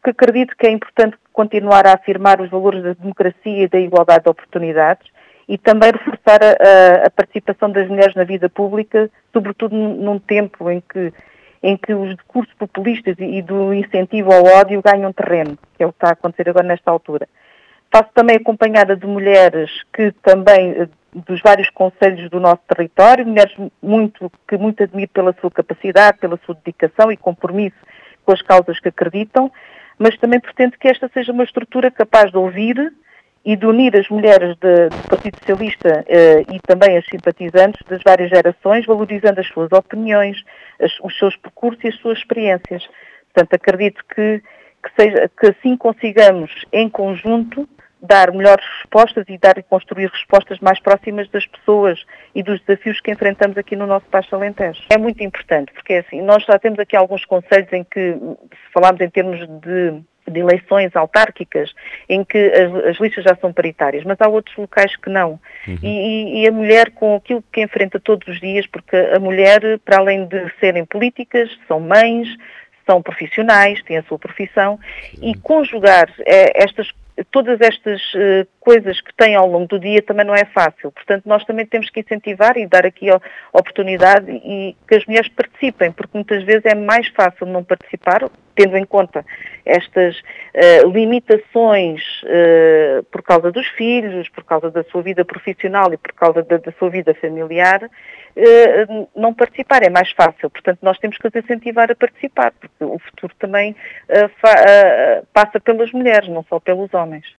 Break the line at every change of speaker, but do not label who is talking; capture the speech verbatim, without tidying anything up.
porque acredito que é importante continuar a afirmar os valores da democracia e da igualdade de oportunidades e também reforçar a, a participação das mulheres na vida pública, sobretudo num, num tempo em que, em que os discursos populistas e, e do incentivo ao ódio ganham terreno, que é o que está a acontecer agora nesta altura. Faço também acompanhada de mulheres que também, dos vários concelhos do nosso território, mulheres muito, que muito admiro pela sua capacidade, pela sua dedicação e compromisso com as causas que acreditam, mas também pretendo que esta seja uma estrutura capaz de ouvir e de unir as mulheres de, do Partido Socialista eh, e também as simpatizantes das várias gerações, valorizando as suas opiniões, as, os seus percursos e as suas experiências. Portanto, acredito que, que, seja, que assim consigamos, em conjunto, dar melhores respostas e dar e construir respostas mais próximas das pessoas e dos desafios que enfrentamos aqui no nosso Baixo Alentejo. É muito importante, porque assim, nós já temos aqui alguns concelhos em que, se falarmos em termos de, de eleições autárquicas, em que as, as listas já são paritárias, mas há outros locais que não. Uhum. E, e a mulher, com aquilo que enfrenta todos os dias, porque a mulher, para além de serem políticas, são mães, são profissionais, têm a sua profissão, sim, e conjugar eh, estas todas estas uh, coisas que têm ao longo do dia também não é fácil. Portanto, nós também temos que incentivar e dar aqui a oportunidade e que as mulheres participem, porque muitas vezes é mais fácil não participar, tendo em conta estas uh, limitações uh, por causa dos filhos, por causa da sua vida profissional e por causa da, da sua vida familiar, uh, não participar é mais fácil. Portanto, nós temos que as incentivar a participar, porque o futuro também uh, fa- uh, passa pelas mulheres, não só pelos homens.